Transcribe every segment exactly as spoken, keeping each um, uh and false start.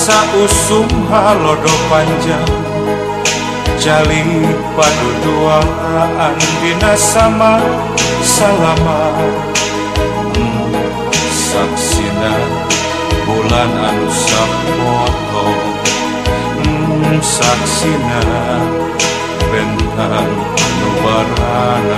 sausum halodo panjang jali paduduaan dina sama salama hmm, saksina bulan anu sapoto hmm, saksina bentang anu barana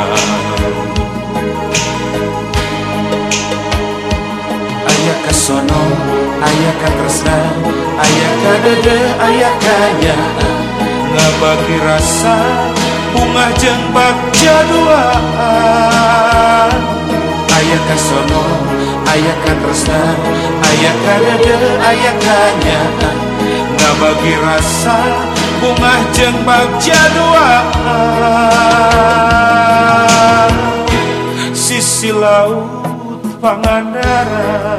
aya kasono aya katresna aya kadede aya kanyaan ngabagi rasa bunga jeung bagja duaan aya kasono aya katresna aya kadede aya kanyaan ngabagi rasa bunga jeung bagja duaan sisi laut Pangandaran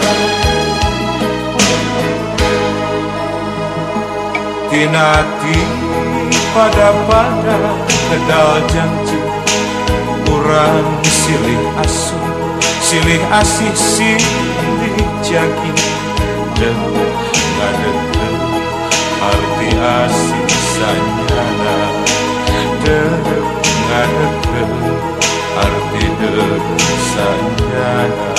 tinati pada pada kedal janji kurang silih asuh silih asih silih jagi dan ngadeke arti asih sanyana dan ngadeke arti dek sanyana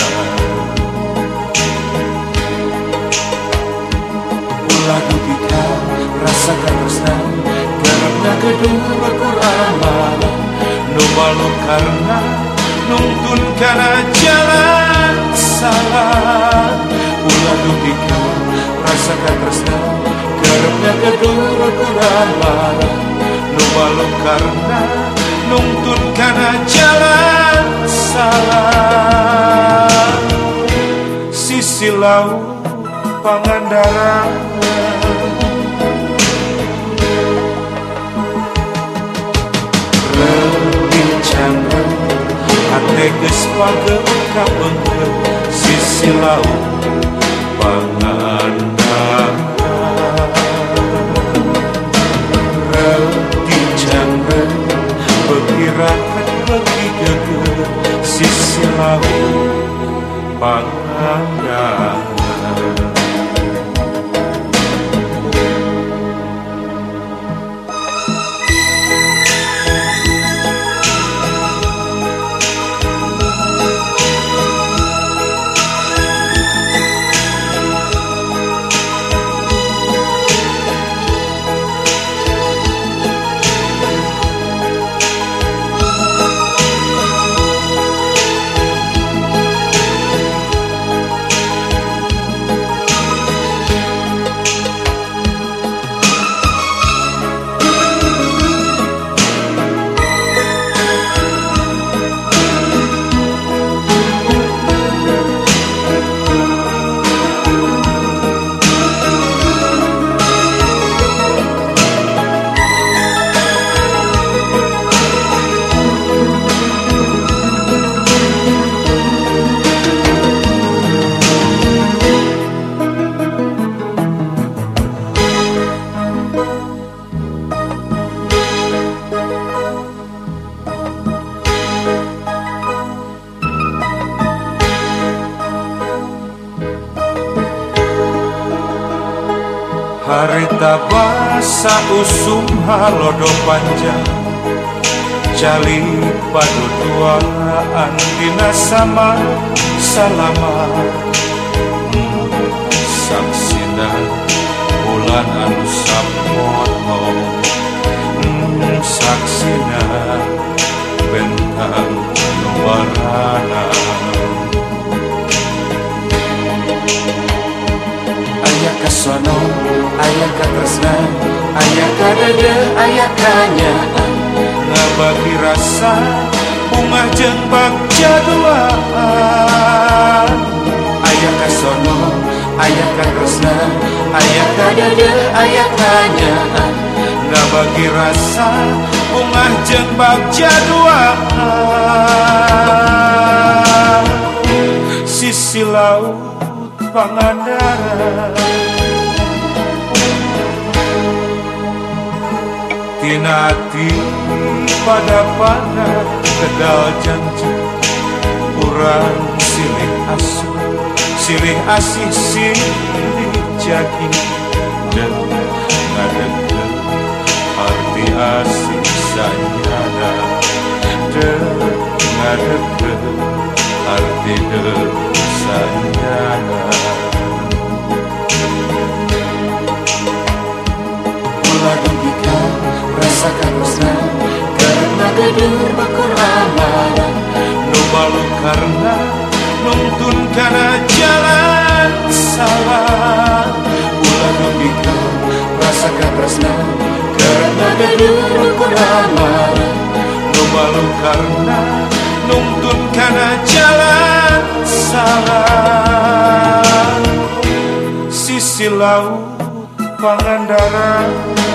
ulah dupika rasakan tresna garapna kedua Quran malam nu balu karena nuntun kana jalan salah ulah dupika rasakan tresna garapna kedua Quran malam nu balu karena nuntun kana jalan salah sisi laut Pangandaran rebincang hate geus pageuh kabeungkeun sisi laut Pangandaran rebincang beuki raket beuki geger sisi laut Pangandaran harita basa usum halodo panjang jali paduduaan dina sama salama hmm, saksina bulan anu sapoto hmm, saksina bentang anu barana aya kasono aya katresna aya kadede aya kanyaan ngabagi rasa bunga jeung bagja duaan aya kasono aya katresna aya kadede aya kanyaan ngabagi rasa bunga jeung bagja duaan sisi laut Pangandaran tinati pada pada kedal janji kurang silih asuh silih asih silih jagi gadur bakor amalan Nu malu karena nuntun kana jalan salah. Ulah dupikeun rasa katresna karena gadur bakor amalan. Nu malu karena nuntun kana jalan salah. Sisi laut Pangandaran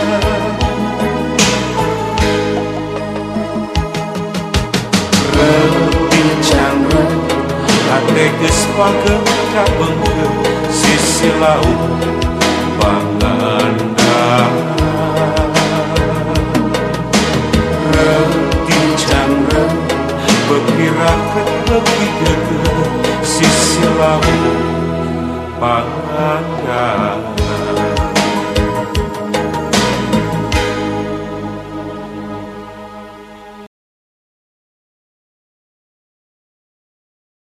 repincang hate geus pageuh kabengkeun sisi laut Pangandaran. Repincang bekirakeun beuki geus sisi laut Pangandaran.